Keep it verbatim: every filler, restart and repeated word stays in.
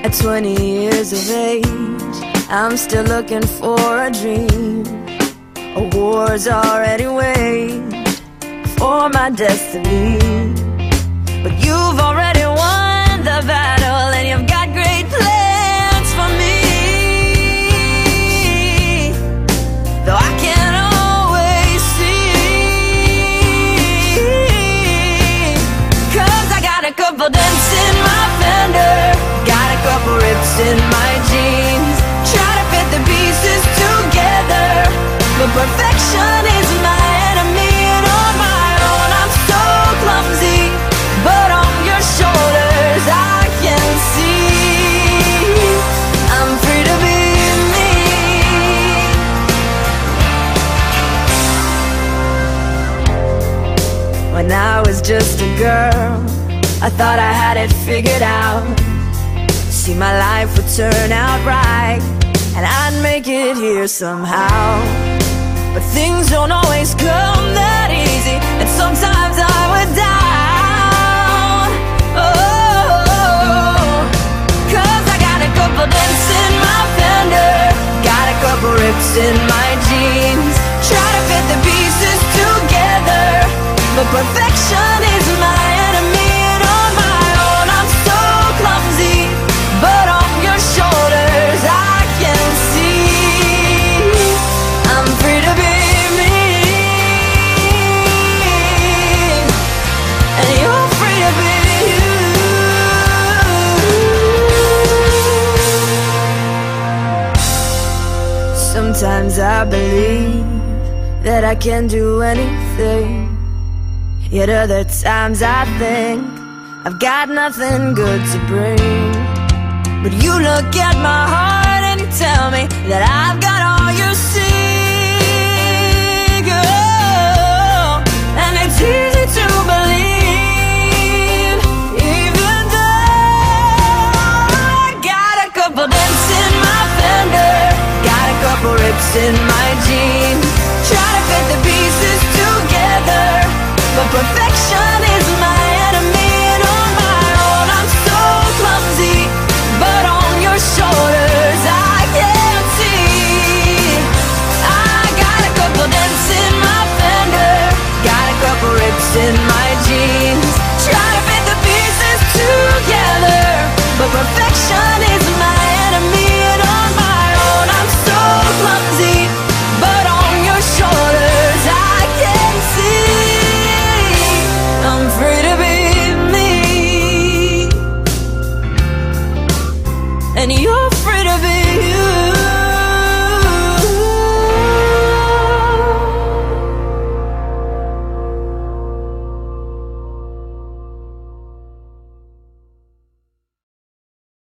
At twenty years of age, I'm still looking for a dream. A war's already waged for my destiny. But you've already won the battle, and you've got great plans for me. Though I can't always see, 'cause I got a couple dents in my fender, got a couple rips in my jeans, try to fit the pieces together, but perfection is my enemy, and on my own I'm so clumsy. But on your shoulders I can see I'm free to be me. When I was just a girl, I thought I had it figured out. See, my life would turn out right, and I'd make it here somehow. But things don't always come that easy, and sometimes I would down. Oh, 'cause I got a couple dents in my fender, got a couple rips in my jeans, try to fit the pieces together, but perfection is my enemy, and on my own I'm so clumsy. But on your shoulders I can see I'm free to be me, and you're free to be you. Sometimes I believe that I can do anything, yet other times I think I've got nothing good to bring. But you look at my heart and you tell me that I've got all you see, girl. And it's easy to believe, even though I got a couple dents in my fender, got a couple rips in my jeans, try to fit the pieces together, but perfection is my enemy, and on my own I'm so clumsy. But on your shoulders I can see I got a couple dents in my fender, got a couple rips in my jeans, try to fit the pieces together, but perfection is my enemy, and on my own I'm so clumsy. But on your shoulders I can see I'm free to be me, and you're free